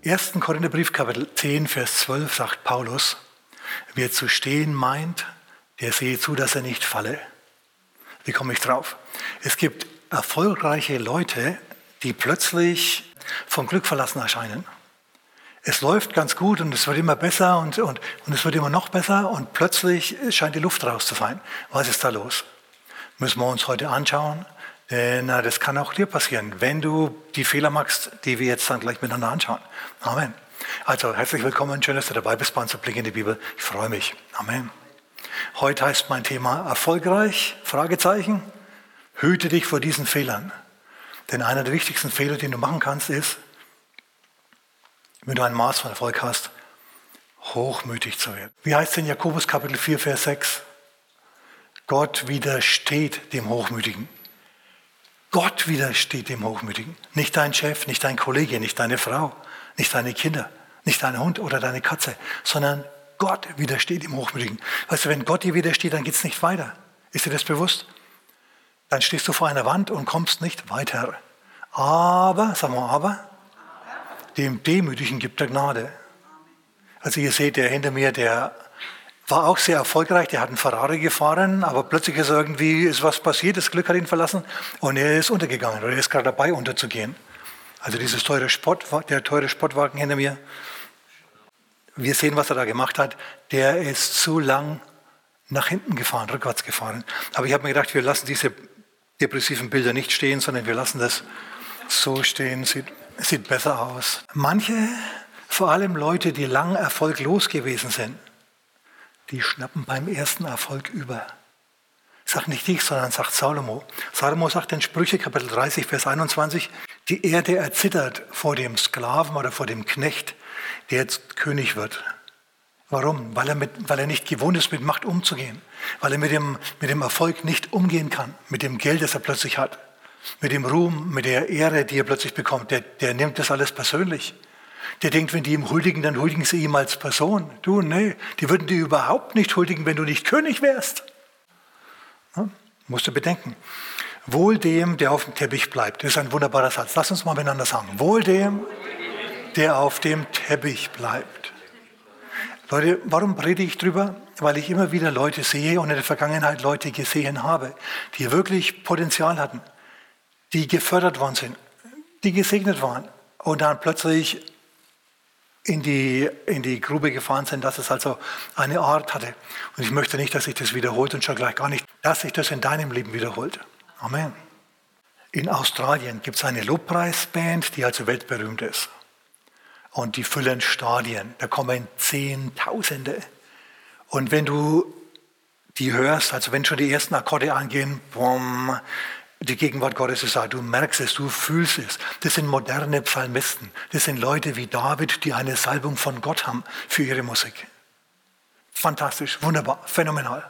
1. Korintherbrief, Kapitel 10, Vers 12 sagt Paulus, wer zu stehen meint, der sehe zu, dass er nicht falle. Wie komme ich drauf? Es gibt erfolgreiche Leute, die plötzlich vom Glück verlassen erscheinen. Es läuft ganz gut und es wird immer besser und es wird immer noch besser und plötzlich scheint die Luft raus zu sein. Was ist da los? Müssen wir uns heute anschauen, denn das kann auch dir passieren, wenn du die Fehler machst, die wir jetzt dann gleich miteinander anschauen. Amen. Also herzlich willkommen, schön, dass du dabei bist bei uns Blick in die Bibel. Ich freue mich. Amen. Heute heißt mein Thema erfolgreich, Fragezeichen, hüte dich vor diesen Fehlern. Denn einer der wichtigsten Fehler, den du machen kannst, ist, wenn du ein Maß von Erfolg hast, hochmütig zu werden. Wie heißt es in Jakobus Kapitel 4, Vers 6? Gott widersteht dem Hochmütigen. Gott widersteht dem Hochmütigen. Nicht dein Chef, nicht dein Kollege, nicht deine Frau, nicht deine Kinder, nicht dein Hund oder deine Katze, sondern Gott widersteht dem Hochmütigen. Weißt du, wenn Gott dir widersteht, dann geht es nicht weiter. Ist dir das bewusst? Dann stehst du vor einer Wand und kommst nicht weiter. Aber, sagen wir aber, dem Demütigen gibt er Gnade. Also ihr seht, der hinter mir, der war auch sehr erfolgreich, der hat einen Ferrari gefahren, aber plötzlich ist was passiert, das Glück hat ihn verlassen und er ist untergegangen oder er ist gerade dabei unterzugehen. Also der teure Sportwagen hinter mir, wir sehen, was er da gemacht hat, der ist zu lang nach hinten gefahren, rückwärts gefahren. Aber ich habe mir gedacht, wir lassen diese depressiven Bilder nicht stehen, sondern wir lassen das so stehen, sieht besser aus. Manche, vor allem Leute, die lang erfolglos gewesen sind, die schnappen beim ersten Erfolg über. Sagt nicht ich, sondern sagt Salomo. Salomo sagt in Sprüche Kapitel 30, Vers 21, die Erde erzittert vor dem Sklaven oder vor dem Knecht, der jetzt König wird. Warum? Weil er nicht gewohnt ist, mit Macht umzugehen. Weil er mit dem Erfolg nicht umgehen kann. Mit dem Geld, das er plötzlich hat. Mit dem Ruhm, mit der Ehre, die er plötzlich bekommt. Der nimmt das alles persönlich. Der denkt, wenn die ihm huldigen, dann huldigen sie ihm als Person. Du, nee, die würden dir überhaupt nicht huldigen, wenn du nicht König wärst. Ja, musst du bedenken. Wohl dem, der auf dem Teppich bleibt. Das ist ein wunderbarer Satz. Lass uns mal miteinander sagen. Wohl dem, der auf dem Teppich bleibt. Leute, warum predige ich drüber? Weil ich immer wieder Leute sehe und in der Vergangenheit Leute gesehen habe, die wirklich Potenzial hatten, die gefördert worden sind, die gesegnet waren und dann plötzlich in die Grube gefahren sind, dass es also eine Art hatte. Und ich möchte nicht, dass sich das wiederholt und schon gleich gar nicht, dass sich das in deinem Leben wiederholt. Amen. In Australien gibt es eine Lobpreisband, die also weltberühmt ist. Und die füllen Stadien. Da kommen Zehntausende. Und wenn du die hörst, also wenn schon die ersten Akkorde angehen, boom, die Gegenwart Gottes ist da, du merkst es, du fühlst es. Das sind moderne Psalmisten. Das sind Leute wie David, die eine Salbung von Gott haben für ihre Musik. Fantastisch, wunderbar, phänomenal.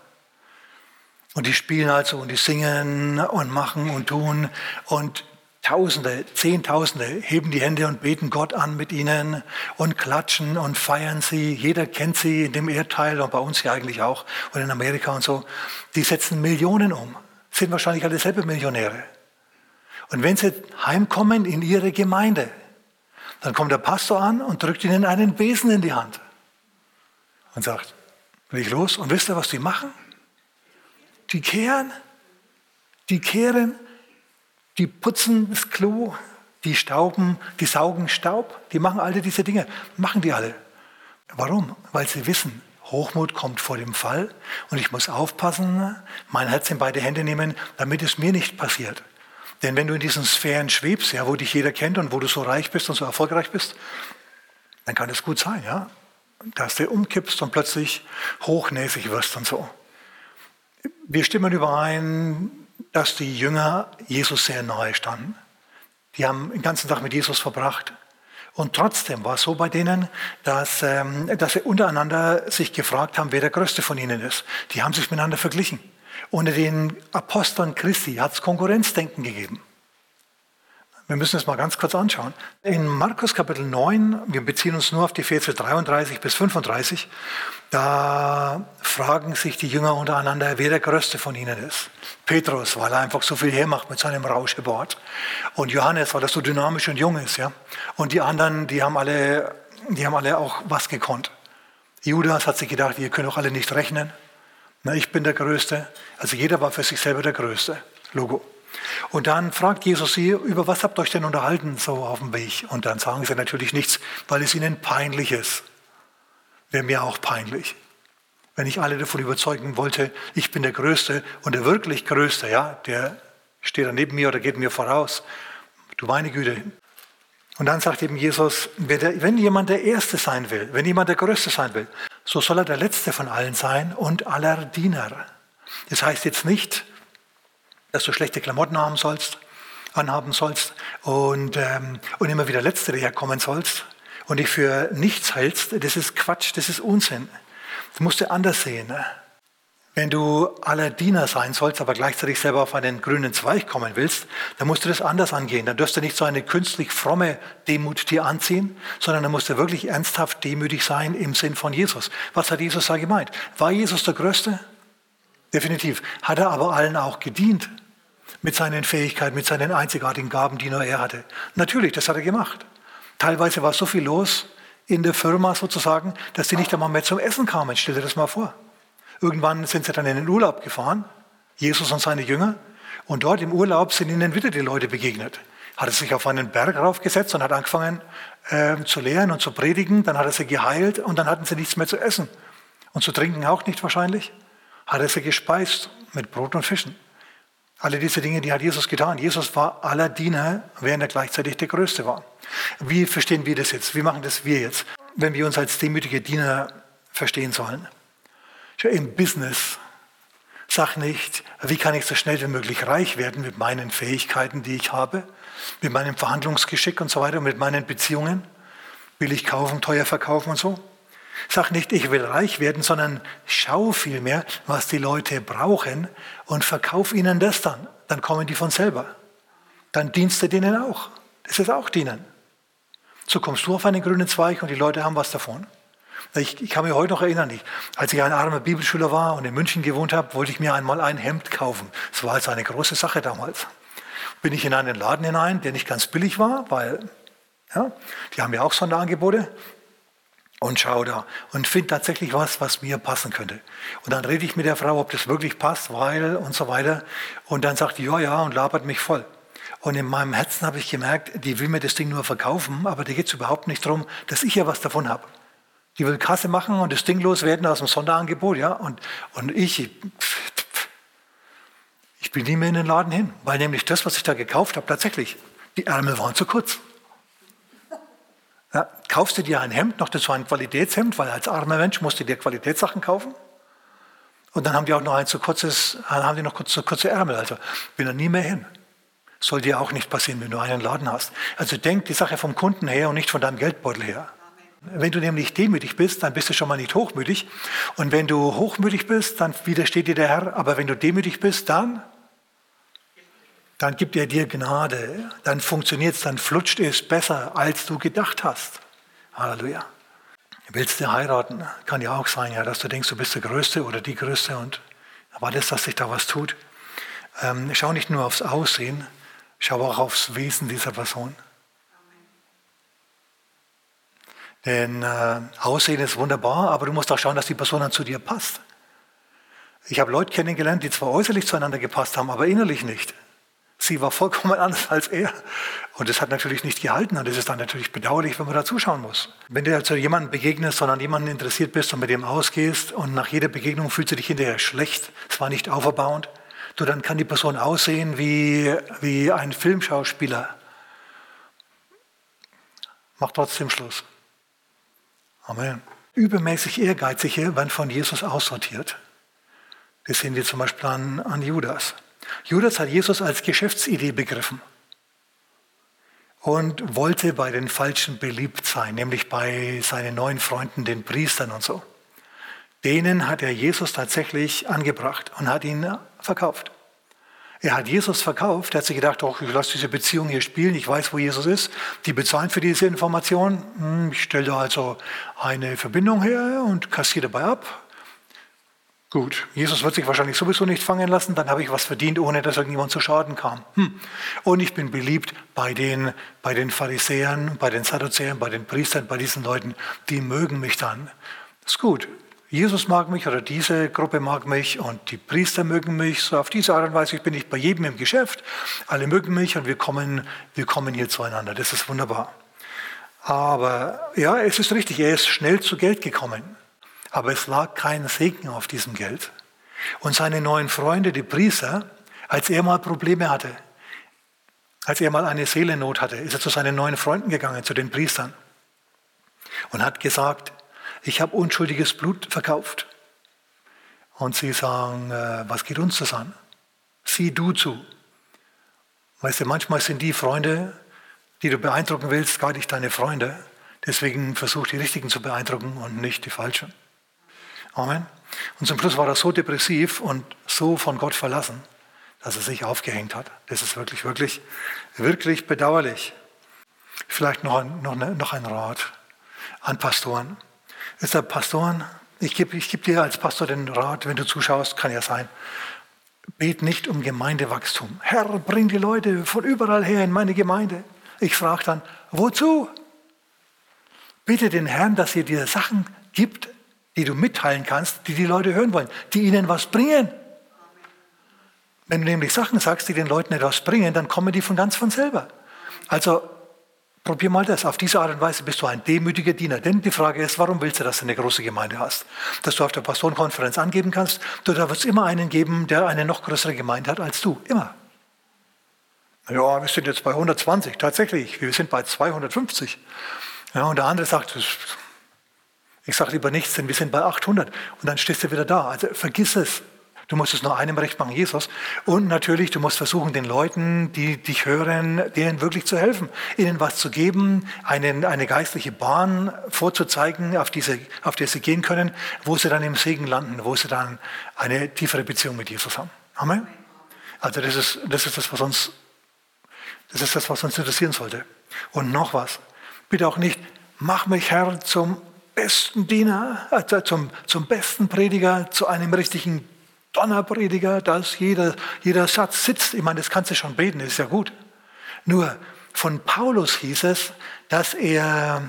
Und die spielen also und die singen und machen und tun und Tausende, Zehntausende heben die Hände und beten Gott an mit ihnen und klatschen und feiern sie. Jeder kennt sie in dem Erdteil und bei uns ja eigentlich auch und in Amerika und so. Die setzen Millionen um, sind wahrscheinlich alle selber Millionäre. Und wenn sie heimkommen in ihre Gemeinde, dann kommt der Pastor an und drückt ihnen einen Besen in die Hand und sagt, leg los. Und wisst ihr, was die machen? Die kehren, die putzen das Klo, die saugen Staub, die machen alle diese Dinge. Machen die alle. Warum? Weil sie wissen, Hochmut kommt vor dem Fall und ich muss aufpassen, mein Herz in beide Hände nehmen, damit es mir nicht passiert. Denn wenn du in diesen Sphären schwebst, ja, wo dich jeder kennt und wo du so reich bist und so erfolgreich bist, dann kann es gut sein, ja, dass du umkippst und plötzlich hochnäsig wirst und so. Wir stimmen überein, dass die Jünger Jesus sehr nahe standen. Die haben den ganzen Tag mit Jesus verbracht. Und trotzdem war es so bei denen, dass sie untereinander sich gefragt haben, wer der Größte von ihnen ist. Die haben sich miteinander verglichen. Unter den Aposteln Christi hat es Konkurrenzdenken gegeben. Wir müssen es mal ganz kurz anschauen. In Markus Kapitel 9, wir beziehen uns nur auf die Verse 33 bis 35, da fragen sich die Jünger untereinander, wer der Größte von ihnen ist. Petrus, weil er einfach so viel hermacht mit seinem Rauschebart. Und Johannes, weil er so dynamisch und jung ist. Ja? Und die anderen, die haben alle auch was gekonnt. Judas hat sich gedacht, ihr könnt doch alle nicht rechnen. Na, ich bin der Größte. Also jeder war für sich selber der Größte. Logo. Und dann fragt Jesus sie, über was habt ihr euch denn unterhalten so auf dem Weg? Und dann sagen sie natürlich nichts, weil es ihnen peinlich ist. Wäre mir auch peinlich. Wenn ich alle davon überzeugen wollte, ich bin der Größte und der wirklich Größte, ja, der steht da neben mir oder geht mir voraus. Du meine Güte. Und dann sagt eben Jesus, wenn jemand der Erste sein will, wenn jemand der Größte sein will, so soll er der Letzte von allen sein und aller Diener. Das heißt jetzt nicht, dass du schlechte Klamotten anhaben sollst und immer wieder Letzte daherkommen sollst und dich für nichts hältst. Das ist Quatsch, das ist Unsinn. Das musst du anders sehen. Ne? Wenn du aller Diener sein sollst, aber gleichzeitig selber auf einen grünen Zweig kommen willst, dann musst du das anders angehen. Dann dürfst du nicht so eine künstlich fromme Demut dir anziehen, sondern dann musst du wirklich ernsthaft demütig sein im Sinn von Jesus. Was hat Jesus da gemeint? War Jesus der Größte? Definitiv. Hat er aber allen auch gedient mit seinen Fähigkeiten, mit seinen einzigartigen Gaben, die nur er hatte. Natürlich, das hat er gemacht. Teilweise war so viel los in der Firma sozusagen, dass sie nicht einmal mehr zum Essen kamen. Stell dir das mal vor. Irgendwann sind sie dann in den Urlaub gefahren, Jesus und seine Jünger, und dort im Urlaub sind ihnen wieder die Leute begegnet. Hat er sich auf einen Berg raufgesetzt und hat angefangen zu lehren und zu predigen, dann hat er sie geheilt und dann hatten sie nichts mehr zu essen. Und zu trinken auch nicht wahrscheinlich. Hat er sie gespeist mit Brot und Fischen. Alle diese Dinge, die hat Jesus getan. Jesus war aller Diener, während er gleichzeitig der Größte war. Wie verstehen wir das jetzt? Wie machen das wir jetzt, wenn wir uns als demütige Diener verstehen sollen? Im Business, sag nicht, wie kann ich so schnell wie möglich reich werden mit meinen Fähigkeiten, die ich habe, mit meinem Verhandlungsgeschick und so weiter, mit meinen Beziehungen. Billig kaufen, teuer verkaufen und so. Sag nicht, ich will reich werden, sondern schau vielmehr, was die Leute brauchen und verkauf ihnen das dann. Dann kommen die von selber. Dann dienst du denen auch. Das ist auch dienen. So kommst du auf einen grünen Zweig und die Leute haben was davon. Ich kann mich heute noch erinnern, als ich ein armer Bibelschüler war und in München gewohnt habe, wollte ich mir einmal ein Hemd kaufen. Das war also eine große Sache damals. Bin ich in einen Laden hinein, der nicht ganz billig war, weil ja, die haben ja auch Sonderangebote. Und schau da und finde tatsächlich was mir passen könnte. Und dann rede ich mit der Frau, ob das wirklich passt, weil und so weiter. Und dann sagt die, ja, und labert mich voll. Und in meinem Herzen habe ich gemerkt, die will mir das Ding nur verkaufen, aber da geht es überhaupt nicht darum, dass ich ja was davon habe. Die will Kasse machen und das Ding loswerden aus dem Sonderangebot, ja. Und ich bin nie mehr in den Laden hin, weil nämlich das, was ich da gekauft habe, tatsächlich, die Ärmel waren zu kurz. Ja, kaufst du dir ein Hemd, noch dazu ein Qualitätshemd, weil als armer Mensch musst du dir Qualitätssachen kaufen. Und dann haben die auch noch zu kurze Ärmel. Also bin da nie mehr hin. Soll dir auch nicht passieren, wenn du einen Laden hast. Also denk die Sache vom Kunden her und nicht von deinem Geldbeutel her. Wenn du nämlich demütig bist, dann bist du schon mal nicht hochmütig. Und wenn du hochmütig bist, dann widersteht dir der Herr. Aber wenn du demütig bist, dann gibt er dir Gnade, dann funktioniert es, dann flutscht es besser, als du gedacht hast. Halleluja. Willst du heiraten? Kann ja auch sein, ja, dass du denkst, du bist der Größte oder die Größte und erwartest, dass sich da was tut. Schau nicht nur aufs Aussehen, schau auch aufs Wesen dieser Person. Denn Aussehen ist wunderbar, aber du musst auch schauen, dass die Person dann zu dir passt. Ich habe Leute kennengelernt, die zwar äußerlich zueinander gepasst haben, aber innerlich nicht. Sie war vollkommen anders als er. Und das hat natürlich nicht gehalten. Und das ist dann natürlich bedauerlich, wenn man da zuschauen muss. Wenn du also jemandem begegnest, sondern jemanden interessiert bist und mit dem ausgehst und nach jeder Begegnung fühlst du dich hinterher schlecht, es war nicht auferbauend, dann kann die Person aussehen wie ein Filmschauspieler. Mach trotzdem Schluss. Amen. Übermäßig Ehrgeizige werden von Jesus aussortiert. Das sehen wir zum Beispiel an Judas. Judas hat Jesus als Geschäftsidee begriffen und wollte bei den Falschen beliebt sein, nämlich bei seinen neuen Freunden, den Priestern und so. Denen hat er Jesus tatsächlich angebracht und hat ihn verkauft. Er hat Jesus verkauft, er hat sich gedacht, doch, ich lasse diese Beziehung hier spielen, ich weiß, wo Jesus ist. Die bezahlen für diese Information. Ich stelle da also eine Verbindung her und kassiere dabei ab. Gut, Jesus wird sich wahrscheinlich sowieso nicht fangen lassen, dann habe ich was verdient, ohne dass irgendjemand zu Schaden kam. Und ich bin beliebt bei den Pharisäern, bei den Sadduzäern, bei den Priestern, bei diesen Leuten, die mögen mich dann. Das ist gut. Jesus mag mich oder diese Gruppe mag mich und die Priester mögen mich. So auf diese Art und Weise bin ich bei jedem im Geschäft. Alle mögen mich und wir kommen hier zueinander. Das ist wunderbar. Aber ja, es ist richtig, er ist schnell zu Geld gekommen. Aber es lag kein Segen auf diesem Geld. Und seine neuen Freunde, die Priester, als er mal Probleme hatte, als er mal eine Seelennot hatte, ist er zu seinen neuen Freunden gegangen, zu den Priestern und hat gesagt, ich habe unschuldiges Blut verkauft. Und sie sagen, was geht uns das an? Sieh du zu. Weißt du, manchmal sind die Freunde, die du beeindrucken willst, gar nicht deine Freunde. Deswegen versuch die Richtigen zu beeindrucken und nicht die Falschen. Amen. Und zum Schluss war er so depressiv und so von Gott verlassen, dass er sich aufgehängt hat. Das ist wirklich, wirklich, wirklich bedauerlich. Vielleicht noch ein Rat an Pastoren. Ist der Pastoren, ich geb dir als Pastor den Rat, wenn du zuschaust, kann ja sein, bet nicht um Gemeindewachstum. Herr, bring die Leute von überall her in meine Gemeinde. Ich frage dann, wozu? Bitte den Herrn, dass er dir Sachen gibt, die du mitteilen kannst, die Leute hören wollen, die ihnen was bringen. Wenn du nämlich Sachen sagst, die den Leuten etwas bringen, dann kommen die von ganz von selber. Also probier mal das. Auf diese Art und Weise bist du ein demütiger Diener. Denn die Frage ist, warum willst du, dass du eine große Gemeinde hast? Dass du auf der Pastorenkonferenz angeben kannst, da wird es immer einen geben, der eine noch größere Gemeinde hat als du. Immer. Ja, wir sind jetzt bei 120. Tatsächlich, wir sind bei 250. Ja, und der andere sagt, ich sage lieber nichts, denn wir sind bei 800. Und dann stehst du wieder da. Also vergiss es. Du musst es nur einem recht machen, Jesus. Und natürlich, du musst versuchen, den Leuten, die dich hören, denen wirklich zu helfen. Ihnen was zu geben, eine geistliche Bahn vorzuzeigen, auf der sie gehen können, wo sie dann im Segen landen, wo sie dann eine tiefere Beziehung mit Jesus haben. Amen. Also das ist das, was uns interessieren sollte. Und noch was. Bitte auch nicht, mach mich Herr zum besten Diener, zum besten Prediger, zu einem richtigen Donnerprediger, dass jeder Satz sitzt. Ich meine, das kannst du schon beten, das ist ja gut. Nur von Paulus hieß es, dass die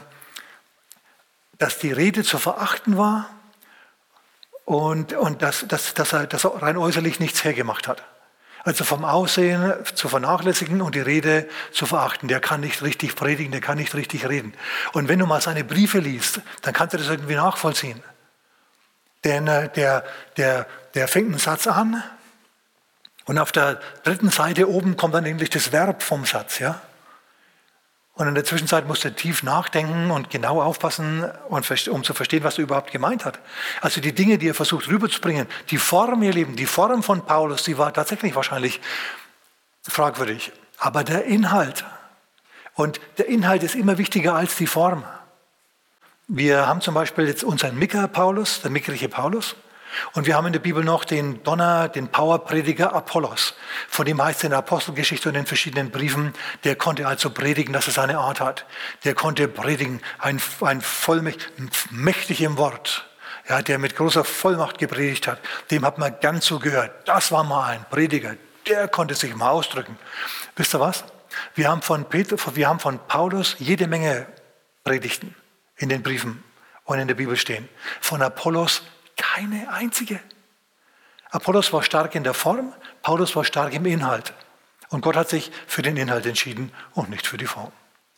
Rede zu verachten war und dass er rein äußerlich nichts hergemacht hat. Also vom Aussehen zu vernachlässigen und die Rede zu verachten. Der kann nicht richtig predigen, der kann nicht richtig reden. Und wenn du mal seine Briefe liest, dann kannst du das irgendwie nachvollziehen. Denn der fängt einen Satz an und auf der 3. Seite oben kommt dann endlich das Verb vom Satz. Ja? Und in der Zwischenzeit musst du tief nachdenken und genau aufpassen, um zu verstehen, was er überhaupt gemeint hat. Also die Dinge, die er versucht rüberzubringen, die Form, ihr Lieben, die Form von Paulus, die war tatsächlich wahrscheinlich fragwürdig. Aber der Inhalt, und der Inhalt ist immer wichtiger als die Form. Wir haben zum Beispiel jetzt unseren Micker Paulus, der mickrige Paulus. Und wir haben in der Bibel noch den Powerprediger Apollos. Von dem heißt es in der Apostelgeschichte und in verschiedenen Briefen, der konnte also predigen, dass er seine Art hat. Der konnte predigen, ein mächtig im Wort, ja, der mit großer Vollmacht gepredigt hat. Dem hat man ganz so gehört. Das war mal ein Prediger, der konnte sich mal ausdrücken. Wisst ihr was? Wir haben von Paulus jede Menge Predigten in den Briefen und in der Bibel stehen. Von Apollos keine einzige. Apollos war stark in der Form, Paulus war stark im Inhalt. Und Gott hat sich für den Inhalt entschieden und nicht für die Form.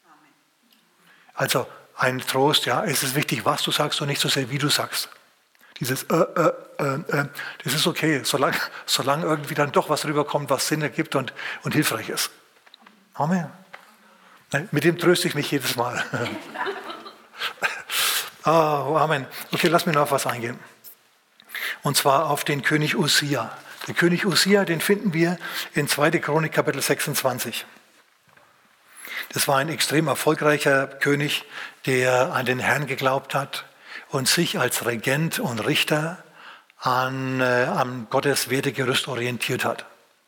Also ein Trost, ja, es ist wichtig, was du sagst und nicht so sehr, wie du sagst. Dieses das ist okay, solange irgendwie dann doch was rüberkommt, was Sinn ergibt und hilfreich ist. Amen. Mit dem tröste ich mich jedes Mal. Oh, Amen. Okay, lass mich noch auf was eingehen. Und zwar auf den König Usia. Der König Usia, den finden wir in 2. Chronik, Kapitel 26. Das war ein extrem erfolgreicher König, der an den Herrn geglaubt hat und sich als Regent und Richter an Gottes Wertegerüst orientiert hat.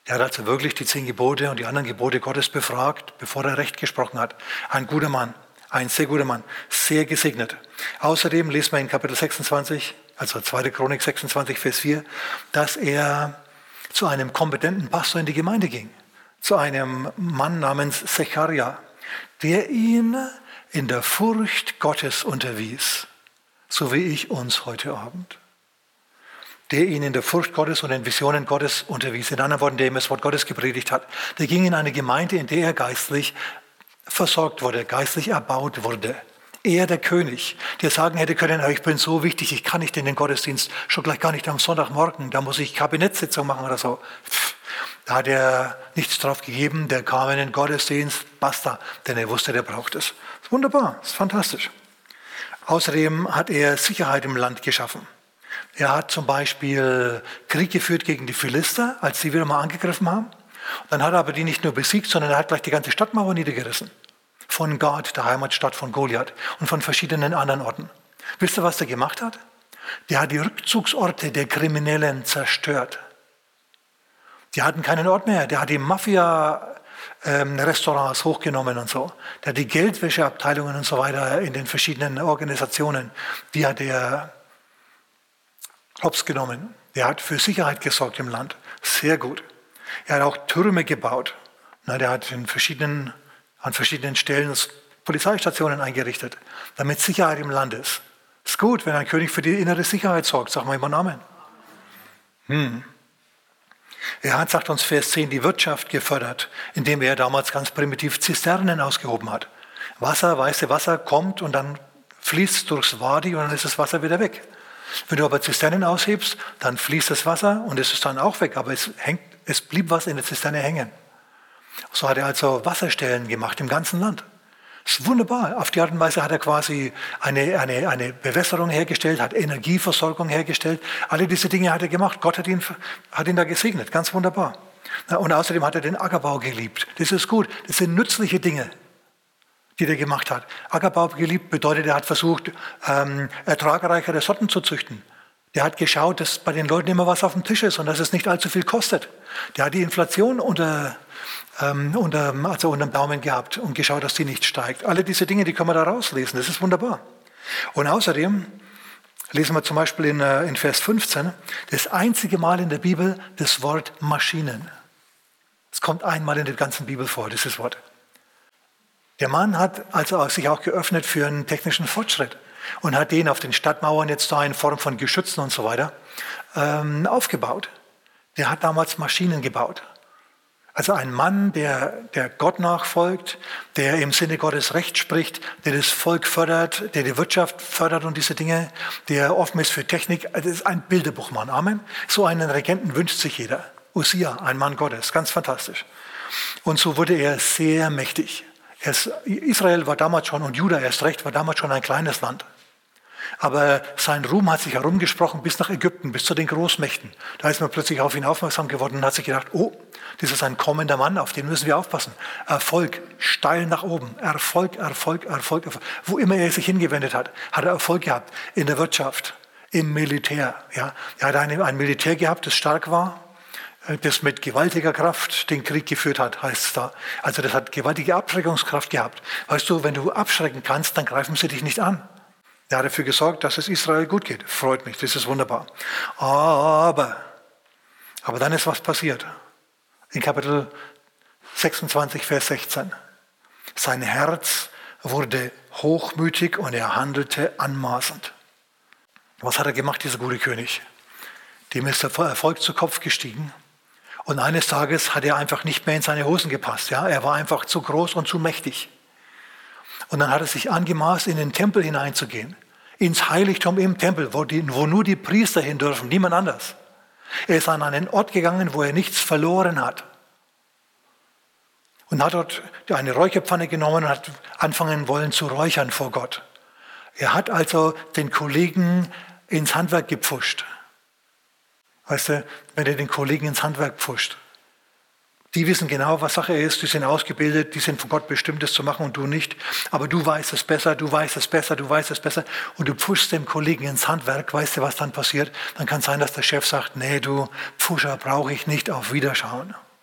Der hat also wirklich die 10 Gebote und die anderen Gebote Gottes befragt, bevor er Recht gesprochen hat. Ein guter Mann, ein sehr guter Mann, sehr gesegnet. Außerdem lesen wir in Kapitel 26, also 2. Chronik 26, Vers 4, dass er zu einem kompetenten Pastor in die Gemeinde ging. Zu einem Mann namens Secharia, der ihn in der Furcht Gottes unterwies, so wie ich uns heute Abend. Der ihn in der Furcht Gottes und in Visionen Gottes unterwies. In anderen Worten, der ihm das Wort Gottes gepredigt hat. Der ging in eine Gemeinde, in der er geistlich versorgt wurde, geistlich erbaut wurde. Er, der König, der sagen hätte können, ich bin so wichtig, ich kann nicht in den Gottesdienst, schon gleich gar nicht am Sonntagmorgen, da muss ich Kabinettssitzung machen oder so. Da hat er nichts drauf gegeben, der kam in den Gottesdienst, basta, denn er wusste, der braucht es. Das ist wunderbar, das ist fantastisch. Außerdem hat er Sicherheit im Land geschaffen. Er hat zum Beispiel Krieg geführt gegen die Philister, als sie wieder mal angegriffen haben. Dann hat er aber die nicht nur besiegt, sondern er hat gleich die ganze Stadtmauer niedergerissen. Von Gad, der Heimatstadt von Goliath, und von verschiedenen anderen Orten. Wisst ihr, was er gemacht hat? Der hat die Rückzugsorte der Kriminellen zerstört. Die hatten keinen Ort mehr. Der hat die Mafia-Restaurants hochgenommen und so. Der hat die Geldwäscheabteilungen und so weiter in den verschiedenen Organisationen, die hat er hops genommen. Der hat für Sicherheit gesorgt im Land. Sehr gut. Er hat auch Türme gebaut. Der hat an verschiedenen Stellen Polizeistationen eingerichtet, damit Sicherheit im Land ist. Ist gut, wenn ein König für die innere Sicherheit sorgt. Sag mal immer Amen. Er hat, sagt uns Vers 10, die Wirtschaft gefördert, indem er damals ganz primitiv Zisternen ausgehoben hat. Weiße Wasser kommt und dann fließt durchs Wadi und dann ist das Wasser wieder weg. Wenn du aber Zisternen aushebst, dann fließt das Wasser und es ist dann auch weg, aber es blieb was in der Zisterne hängen. So hat er also Wasserstellen gemacht im ganzen Land. Das ist wunderbar. Auf die Art und Weise hat er quasi eine Bewässerung hergestellt, hat Energieversorgung hergestellt. Alle diese Dinge hat er gemacht. Gott hat ihn da gesegnet. Ganz wunderbar. Und außerdem hat er den Ackerbau geliebt. Das ist gut. Das sind nützliche Dinge, die er gemacht hat. Ackerbau geliebt bedeutet, er hat versucht, ertragreichere Sorten zu züchten. Der hat geschaut, dass bei den Leuten immer was auf dem Tisch ist und dass es nicht allzu viel kostet. Der hat die Inflation unter dem Daumen gehabt und geschaut, dass die nicht steigt. Alle diese Dinge, die können wir da rauslesen. Das ist wunderbar. Und außerdem lesen wir zum Beispiel in Vers 15 das einzige Mal in der Bibel das Wort Maschinen. Es kommt einmal in der ganzen Bibel vor, dieses Wort. Der Mann hat also sich auch geöffnet für einen technischen Fortschritt und hat den auf den Stadtmauern jetzt da in Form von Geschützen und so weiter aufgebaut. Der hat damals Maschinen gebaut. Also ein Mann, der Gott nachfolgt, der im Sinne Gottes Recht spricht, der das Volk fördert, der die Wirtschaft fördert und diese Dinge, der offen ist für Technik. Das ist ein Bilderbuchmann. Amen. So einen Regenten wünscht sich jeder. Usia, ein Mann Gottes. Ganz fantastisch. Und so wurde er sehr mächtig. Israel war damals schon, und Juda erst recht, war damals schon ein kleines Land. Aber sein Ruhm hat sich herumgesprochen bis nach Ägypten, bis zu den Großmächten. Da ist man plötzlich auf ihn aufmerksam geworden und hat sich gedacht, oh, das ist ein kommender Mann, auf den müssen wir aufpassen. Erfolg, steil nach oben. Erfolg. Wo immer er sich hingewendet hat, hat er Erfolg gehabt. In der Wirtschaft, im Militär. Ja. Er hat ein Militär gehabt, das stark war, das mit gewaltiger Kraft den Krieg geführt hat, heißt es da. Also das hat gewaltige Abschreckungskraft gehabt. Weißt du, wenn du abschrecken kannst, dann greifen sie dich nicht an. Er hat dafür gesorgt, dass es Israel gut geht. Freut mich, das ist wunderbar. Aber dann ist was passiert. In Kapitel 26, Vers 16. Sein Herz wurde hochmütig und er handelte anmaßend. Was hat er gemacht, dieser gute König? Dem ist der Erfolg zu Kopf gestiegen. Und eines Tages hat er einfach nicht mehr in seine Hosen gepasst. Ja? Er war einfach zu groß und zu mächtig. Und dann hat er sich angemaßt, in den Tempel hineinzugehen. Ins Heiligtum im Tempel, wo nur die Priester hin dürfen, niemand anders. Er ist an einen Ort gegangen, wo er nichts verloren hat. Und hat dort eine Räucherpfanne genommen und hat anfangen wollen zu räuchern vor Gott. Er hat also den Kollegen ins Handwerk gepfuscht. Weißt du, wenn er den Kollegen ins Handwerk pfuscht. Die wissen genau, was Sache ist, die sind ausgebildet, die sind von Gott bestimmt, das zu machen und du nicht. Aber du weißt es besser. Und du pfuschst dem Kollegen ins Handwerk, weißt du, was dann passiert? Dann kann es sein, dass der Chef sagt, nee, du Pfuscher brauche ich nicht, auf Wiederschauen.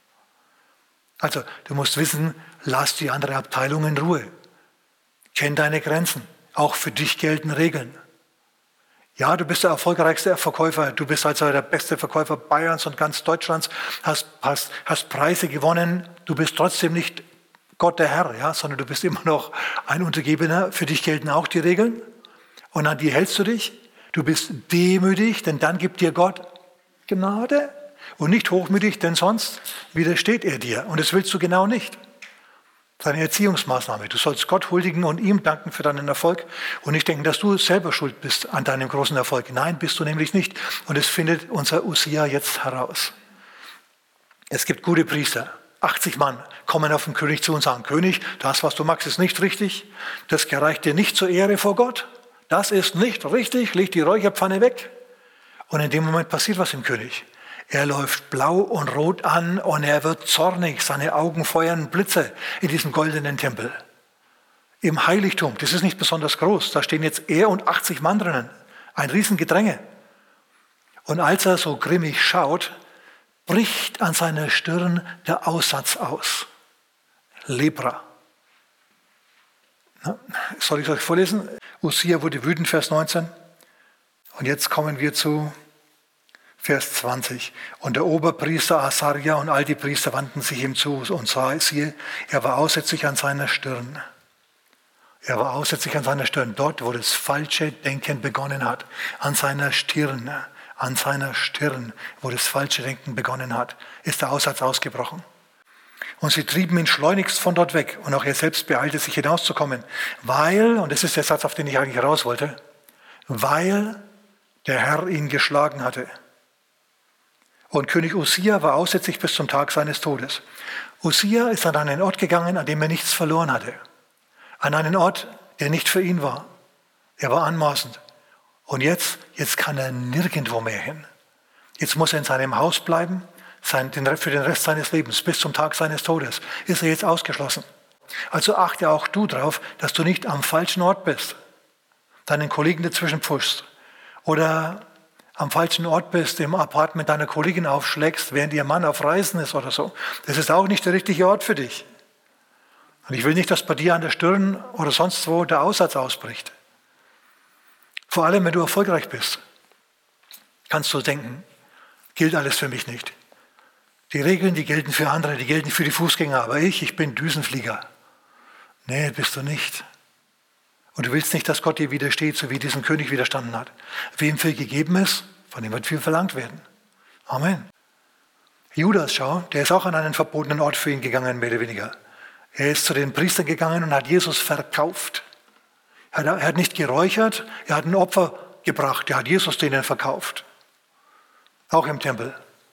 Also du musst wissen, lass die andere Abteilung in Ruhe. Kenn deine Grenzen. Auch für dich gelten Regeln. Ja, du bist der erfolgreichste Verkäufer. Du bist also der beste Verkäufer Bayerns und ganz Deutschlands. Hast Preise gewonnen. Du bist trotzdem nicht Gott der Herr, ja, sondern du bist immer noch ein Untergebener. Für dich gelten auch die Regeln. Und an die hältst du dich. Du bist demütig, denn dann gibt dir Gott Gnade. Und nicht hochmütig, denn sonst widersteht er dir. Und das willst du genau nicht. Seine Erziehungsmaßnahme. Du sollst Gott huldigen und ihm danken für deinen Erfolg und nicht denken, dass du selber schuld bist an deinem großen Erfolg. Nein, bist du nämlich nicht. Und das findet unser Usia jetzt heraus. Es gibt gute Priester. 80 Mann kommen auf den König zu und sagen, König, das, was du magst, ist nicht richtig. Das gereicht dir nicht zur Ehre vor Gott. Das ist nicht richtig. Leg die Räucherpfanne weg. Und in dem Moment passiert was im König. Er läuft blau und rot an und er wird zornig. Seine Augen feuern Blitze in diesem goldenen Tempel. Im Heiligtum, das ist nicht besonders groß, da stehen jetzt er und 80 Mann drinnen. Ein Riesengedränge. Und als er so grimmig schaut, bricht an seiner Stirn der Aussatz aus. Lepra. Soll ich euch vorlesen? Usia wurde wütend, Vers 19. Und jetzt kommen wir zu Vers 20. Und der Oberpriester Asaria und all die Priester wandten sich ihm zu und siehe, er war aussätzlich an seiner Stirn. Er war aussätzlich an seiner Stirn, dort, wo das falsche Denken begonnen hat. An seiner Stirn, wo das falsche Denken begonnen hat, ist der Aussatz ausgebrochen. Und sie trieben ihn schleunigst von dort weg. Und auch er selbst beeilte sich hinauszukommen, weil, und das ist der Satz, auf den ich eigentlich raus wollte, weil der Herr ihn geschlagen hatte. Und König Usia war aussätzlich bis zum Tag seines Todes. Usia ist an einen Ort gegangen, an dem er nichts verloren hatte. An einen Ort, der nicht für ihn war. Er war anmaßend. Und jetzt kann er nirgendwo mehr hin. Jetzt muss er in seinem Haus bleiben, für den Rest seines Lebens, bis zum Tag seines Todes. Ist er jetzt ausgeschlossen. Also achte auch du drauf, dass du nicht am falschen Ort bist. Deinen Kollegen dazwischen pfuschst. Oder am falschen Ort bist, im Apartment deiner Kollegin aufschlägst, während ihr Mann auf Reisen ist oder so. Das ist auch nicht der richtige Ort für dich. Und ich will nicht, dass bei dir an der Stirn oder sonst wo der Aussatz ausbricht. Vor allem, wenn du erfolgreich bist, kannst du denken, gilt alles für mich nicht. Die Regeln, die gelten für andere, die gelten für die Fußgänger, aber ich bin Düsenflieger. Nee, bist du nicht. Und du willst nicht, dass Gott dir widersteht, so wie diesem König widerstanden hat. Wem viel gegeben ist, von dem wird viel verlangt werden. Amen. Judas, schau, der ist auch an einen verbotenen Ort für ihn gegangen, mehr oder weniger. Er ist zu den Priestern gegangen und hat Jesus verkauft. Er hat nicht geräuchert, er hat ein Opfer gebracht, er hat Jesus denen verkauft. Auch im Tempel.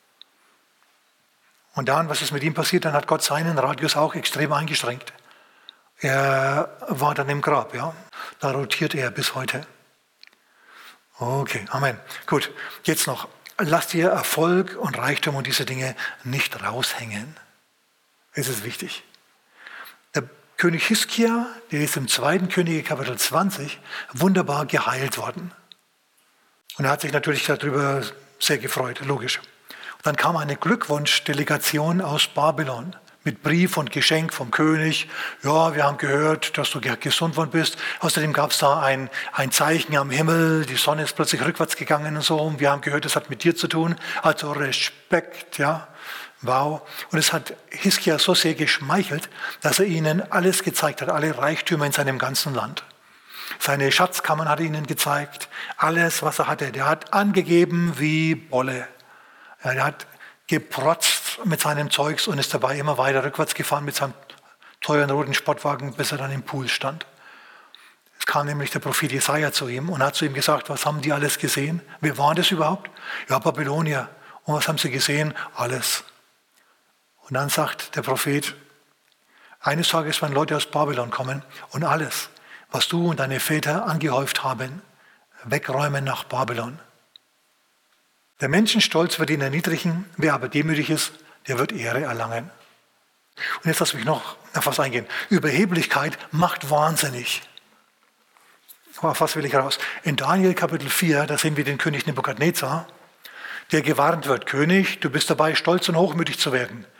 Und dann, was ist mit ihm passiert? Dann hat Gott seinen Radius auch extrem eingeschränkt. Er war dann im Grab, ja. Da rotiert er bis heute. Okay, Amen. Gut, jetzt noch. Lass dir Erfolg und Reichtum und diese Dinge nicht raushängen. Es ist wichtig. Der König Hiskia, der ist im 2. Könige Kapitel 20 wunderbar geheilt worden. Und er hat sich natürlich darüber sehr gefreut, logisch. Und dann kam eine Glückwunschdelegation aus Babylon mit Brief und Geschenk vom König. Ja, wir haben gehört, dass du gesund worden bist. Außerdem gab es da ein Zeichen am Himmel. Die Sonne ist plötzlich rückwärts gegangen und so. Und wir haben gehört, das hat mit dir zu tun. Also Respekt, ja. Wow. Und es hat Hiskia so sehr geschmeichelt, dass er ihnen alles gezeigt hat, alle Reichtümer in seinem ganzen Land. Seine Schatzkammern hat er ihnen gezeigt, alles, was er hatte. Der hat angegeben wie Bolle. Er hat geprotzt mit seinem Zeugs und ist dabei immer weiter rückwärts gefahren mit seinem teuren roten Sportwagen, bis er dann im Pool stand. Es kam nämlich der Prophet Jesaja zu ihm und hat zu ihm gesagt, was haben die alles gesehen? Wer waren das überhaupt? Ja, Babylonier. Und was haben sie gesehen? Alles. Und dann sagt der Prophet, eines Tages werden Leute aus Babylon kommen und alles, was du und deine Väter angehäuft haben, wegräumen nach Babylon. Der Menschenstolz wird ihn erniedrigen, wer aber demütig ist, der wird Ehre erlangen. Und jetzt lass mich noch auf was eingehen. Überheblichkeit macht wahnsinnig. Auf was will ich raus? In Daniel Kapitel 4, da sehen wir den König Nebukadnezar, der gewarnt wird, König, du bist dabei, stolz und hochmütig zu werden.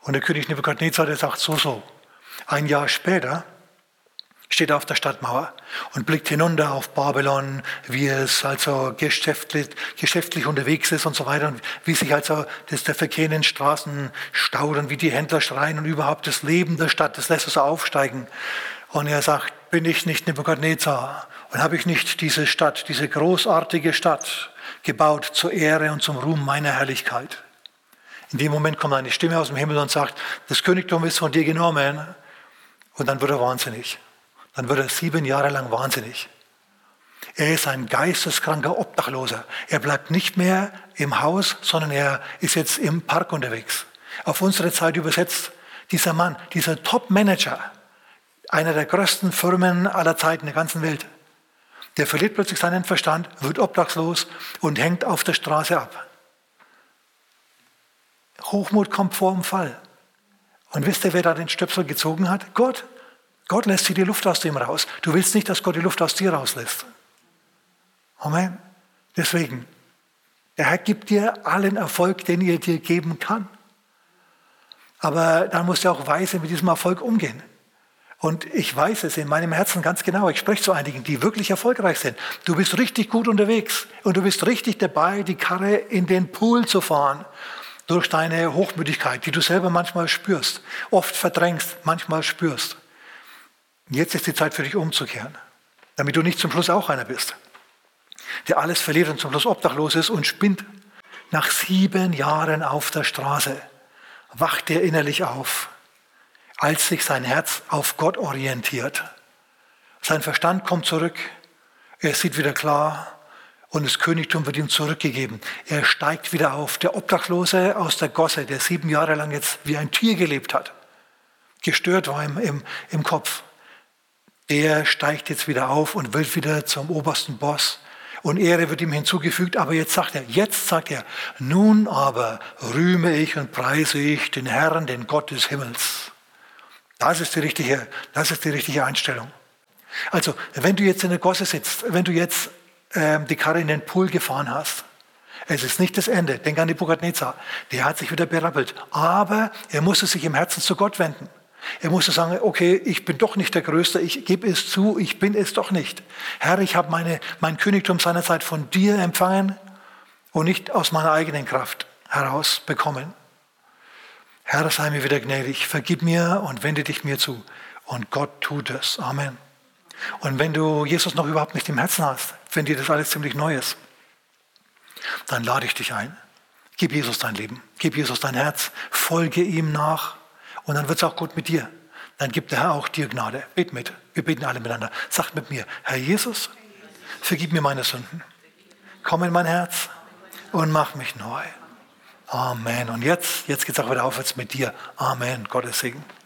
Und der König Nebukadnezar, der sagt so. Ein Jahr später steht er auf der Stadtmauer und blickt hinunter auf Babylon, wie es also geschäftlich unterwegs ist und so weiter. Und wie sich also der Verkehr in den Straßen staut und wie die Händler schreien und überhaupt das Leben der Stadt, das lässt er so aufsteigen. Und er sagt, bin ich nicht Nebukadnezar und habe ich nicht diese Stadt, diese großartige Stadt gebaut zur Ehre und zum Ruhm meiner Herrlichkeit? In dem Moment kommt eine Stimme aus dem Himmel und sagt, das Königtum ist von dir genommen. Und dann wird er wahnsinnig. Dann wird er 7 Jahre lang wahnsinnig. Er ist ein geisteskranker Obdachloser. Er bleibt nicht mehr im Haus, sondern er ist jetzt im Park unterwegs. Auf unsere Zeit übersetzt, dieser Mann, dieser Top-Manager, einer der größten Firmen aller Zeiten der ganzen Welt, der verliert plötzlich seinen Verstand, wird obdachlos und hängt auf der Straße ab. Hochmut kommt vor dem Fall. Und wisst ihr, wer da den Stöpsel gezogen hat? Gott. Gott lässt dir die Luft aus dem raus. Du willst nicht, dass Gott die Luft aus dir rauslässt. Amen. Deswegen, der Herr gibt dir allen Erfolg, den er dir geben kann. Aber dann musst du auch weise mit diesem Erfolg umgehen. Und ich weiß es in meinem Herzen ganz genau. Ich spreche zu einigen, die wirklich erfolgreich sind. Du bist richtig gut unterwegs und du bist richtig dabei, die Karre in den Pool zu fahren. Durch deine Hochmütigkeit, die du selber manchmal spürst, oft verdrängst, manchmal spürst. Jetzt ist die Zeit für dich umzukehren, damit du nicht zum Schluss auch einer bist, der alles verliert und zum Schluss obdachlos ist und spinnt. Nach 7 Jahren auf der Straße wacht er innerlich auf, als sich sein Herz auf Gott orientiert. Sein Verstand kommt zurück, er sieht wieder klar und das Königtum wird ihm zurückgegeben. Er steigt wieder auf. Der Obdachlose aus der Gosse, der 7 Jahre lang jetzt wie ein Tier gelebt hat, gestört war im Kopf, der steigt jetzt wieder auf und wird wieder zum obersten Boss. Und Ehre wird ihm hinzugefügt. Aber jetzt sagt er, nun aber rühme ich und preise ich den Herrn, den Gott des Himmels. Das ist die richtige Einstellung. Also, wenn du jetzt in der Gosse sitzt, wenn du jetzt die Karre in den Pool gefahren hast, es ist nicht das Ende. Denk an Nebukadnezar. Der hat sich wieder berappelt. Aber er musste sich im Herzen zu Gott wenden. Er musste sagen, okay, ich bin doch nicht der Größte, ich gebe es zu, ich bin es doch nicht. Herr, ich habe mein Königtum seinerzeit von dir empfangen und nicht aus meiner eigenen Kraft heraus bekommen. Herr, sei mir wieder gnädig, vergib mir und wende dich mir zu. Und Gott tut es. Amen. Und wenn du Jesus noch überhaupt nicht im Herzen hast, wenn dir das alles ziemlich neu ist, dann lade ich dich ein. Gib Jesus dein Leben, gib Jesus dein Herz, folge ihm nach. Und dann wird es auch gut mit dir. Dann gibt der Herr auch dir Gnade. Bet mit. Wir beten alle miteinander. Sagt mit mir, Herr Jesus, vergib mir meine Sünden. Komm in mein Herz und mach mich neu. Amen. Und jetzt geht es auch wieder aufwärts mit dir. Amen. Gottes Segen.